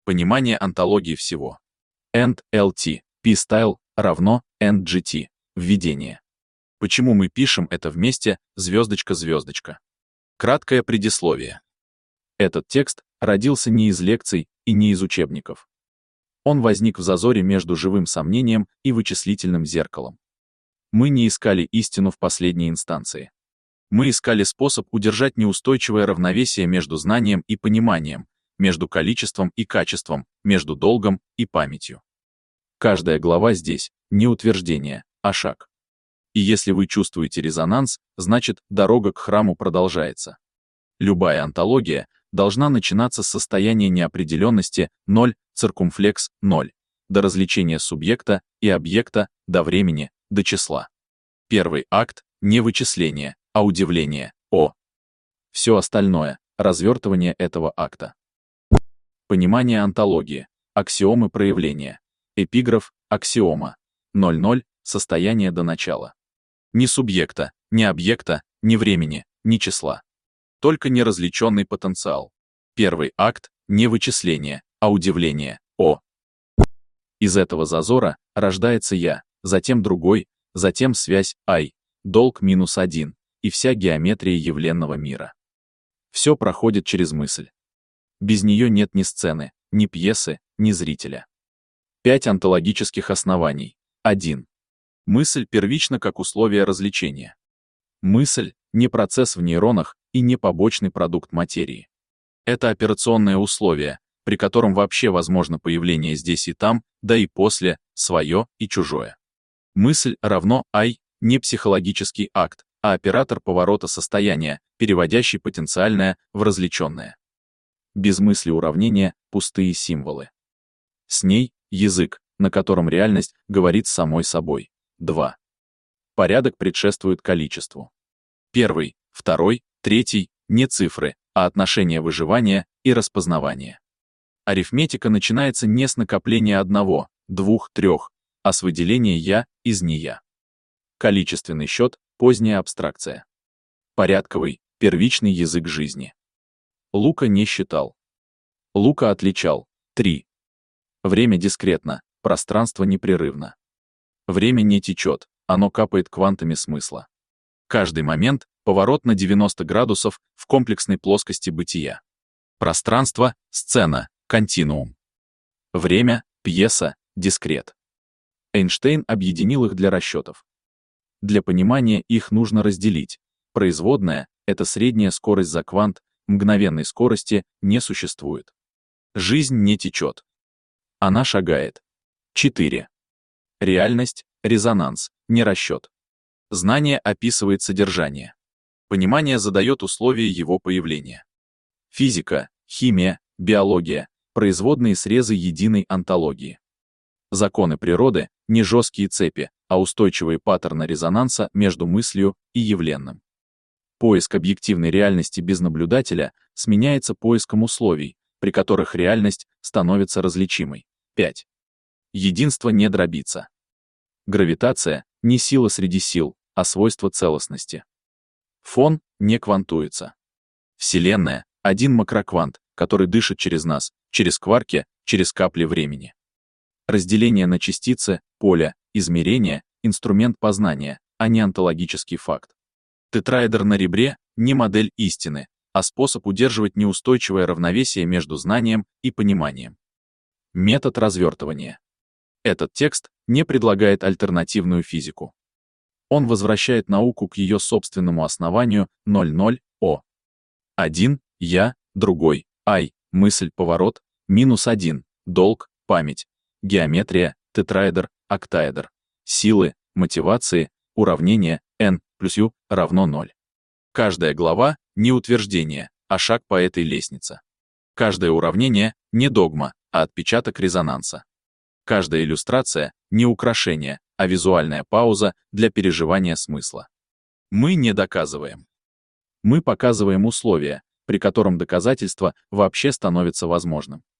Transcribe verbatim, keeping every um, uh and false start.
Понимание онтологии всего. энд эл ти, P-style равно энд джи ти. Введение. Почему мы пишем это вместе, звездочка-звездочка? Краткое предисловие. Этот текст родился не из лекций и не из учебников. Он возник в зазоре между живым сомнением и вычислительным зеркалом. Мы не искали истину в последней инстанции. Мы искали способ удержать неустойчивое равновесие между знанием и пониманием, между количеством и качеством, между долгом и памятью. Каждая глава здесь не утверждение, а шаг. И если вы чувствуете резонанс, значит, дорога к храму продолжается. Любая онтология должна начинаться с состояния неопределенности ноль, циркумфлекс ноль, до развлечения субъекта и объекта, до времени, до числа. Первый акт — не вычисление, а удивление, о. Все остальное — развертывание этого акта. Понимание онтологии, аксиомы проявления, эпиграф, аксиома, ноль ноль, состояние до начала. Ни субъекта, ни объекта, ни времени, ни числа. Только неразличенный потенциал. Первый акт — не вычисление, а удивление, о. Из этого зазора рождается я, затем другой, затем связь I, долг минус один, и вся геометрия явленного мира. Все проходит через мысль. Без нее нет ни сцены, ни пьесы, ни зрителя. Пять онтологических оснований. один. Мысль первична как условие развлечения. Мысль — не процесс в нейронах и не побочный продукт материи. Это операционное условие, при котором вообще возможно появление здесь и там, да и после, свое и чужое. Мысль равно I, не психологический акт, а оператор поворота состояния, переводящий потенциальное в различенное. Без мысли уравнения — пустые символы. С ней — язык, на котором реальность говорит самой собой. два. Порядок предшествует количеству. Первый, второй, третий — не цифры, а отношения выживания и распознавания. Арифметика начинается не с накопления одного, двух, трех, а с выделения «я» из «не-я». Количественный счет — поздняя абстракция. Порядковый, первичный язык жизни. Лука не считал. Лука отличал. три. Время дискретно, пространство непрерывно. Время не течет, оно капает квантами смысла. Каждый момент — поворот на девяносто градусов в комплексной плоскости бытия. Пространство — сцена, континуум. Время — пьеса, дискрет. Эйнштейн объединил их для расчетов. Для понимания их нужно разделить. Производная — это средняя скорость за квант, мгновенной скорости не существует. Жизнь не течет. Она шагает. четыре. Реальность — резонанс, не расчет. Знание описывает содержание. Понимание задает условия его появления. Физика, химия, биология — производные срезы единой онтологии. Законы природы — не жесткие цепи, а устойчивые паттерны резонанса между мыслью и явленным. Поиск объективной реальности без наблюдателя сменяется поиском условий, при которых реальность становится различимой. пять. Единство не дробится. Гравитация — не сила среди сил, а свойство целостности. Фон не квантуется. Вселенная — один макроквант, который дышит через нас, через кварки, через капли времени. Разделение на частицы, поля, измерения — инструмент познания, а не онтологический факт. Тетраэдр на ребре — не модель истины, а способ удерживать неустойчивое равновесие между знанием и пониманием. Метод развертывания. Этот текст не предлагает альтернативную физику. Он возвращает науку к ее собственному основанию ноль ноль, о. один, я, другой, I, мысль, поворот, минус один, долг, память, геометрия, тетраэдр, октаэдр, силы, мотивации, уравнение, n плюс u равно ноль. Каждая глава — не утверждение, а шаг по этой лестнице. Каждое уравнение — не догма, а отпечаток резонанса. Каждая иллюстрация — не украшение, а визуальная пауза для переживания смысла. Мы не доказываем. Мы показываем условия, при котором доказательство вообще становится возможным.